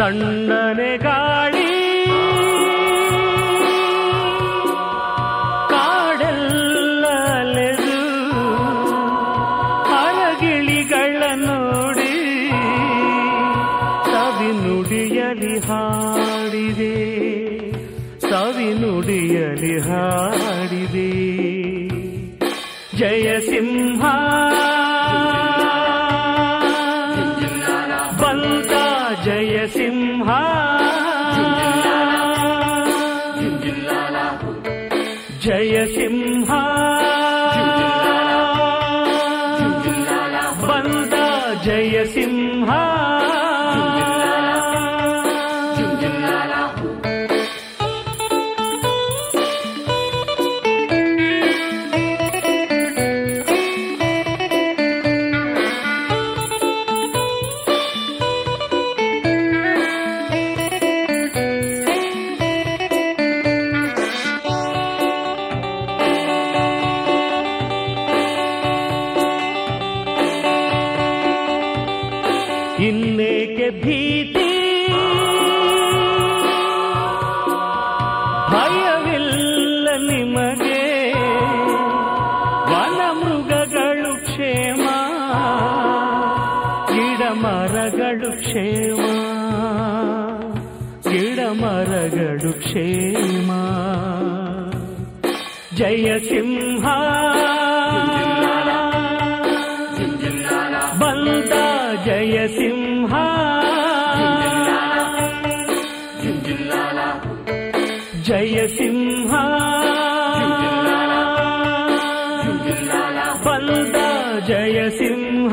ತಣ್ಣನೆ ಗಾಳಿ ಕಾಡೆಲ್ಲ ಅಲೆದು ಅರಗಿಳಿಗಳ ನೋಡಿ ಸವಿನುಡಿಯಲಿ ಹಾಡಿದೆ, ಸವಿನುಡಿಯಲಿ ಹಾಡಿದೆ. ಜಯ ಸಿಂಹ ಬಂತ, ಜಯ ಸಿಂಹ ಜಯ ಸಿಂಹ ಬಂತ, ಜಯ ಸಿಂಹ. ಇನ್ನೇಕೆ ಭೀತಿ ಭಯವಿಲ್ಲ ನಿಮಗೆ, ವನ ಮೃಗಗಳು ಕ್ಷೇಮ, ಗಿಡ ಮರಗಳು ಕ್ಷೇಮ, ಗಿಡ ಮರಗಳು ಕ್ಷೇಮ. ಜಯ ಸಿಂಹ ಬಂದ, ಜಯ ಸಿಂಹ ಜಯ ಸಿಂಹ ಬಂದ, ಜಯ ಸಿಂಹ.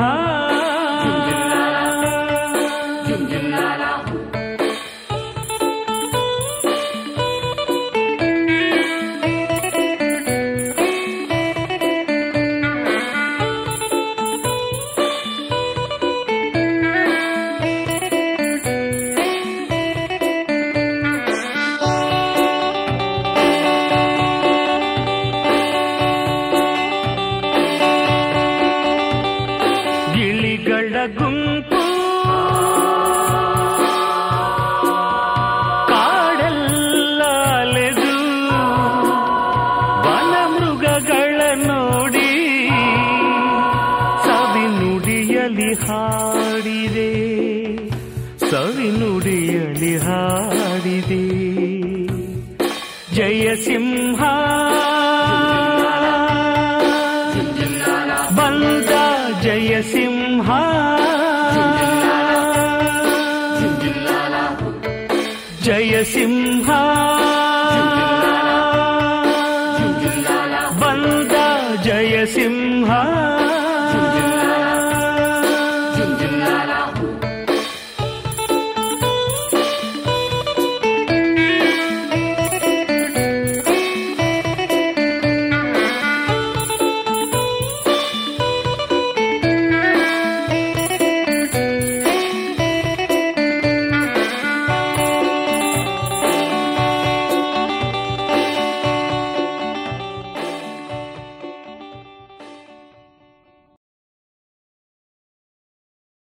ಗಿಳಿಗಳ ಗುಂಪು ಕಾಡೆಲ್ಲ ಅಲೆದು ವನ ಮೃಗಗಳ ನೋಡಿ ಸವಿನುಡಿಯಲಿ ಹಾಡಿದೆ, ಸವಿನುಡಿಯಲಿ ಹಾಡಿದೆ. ಜಯ ಸಿಂಹ ಬಂದ, ಜಯ ಸಿಂಹ ಜಯ ಸಿಂಹ ಬಂದ, ಜಯ ಸಿಂಹ.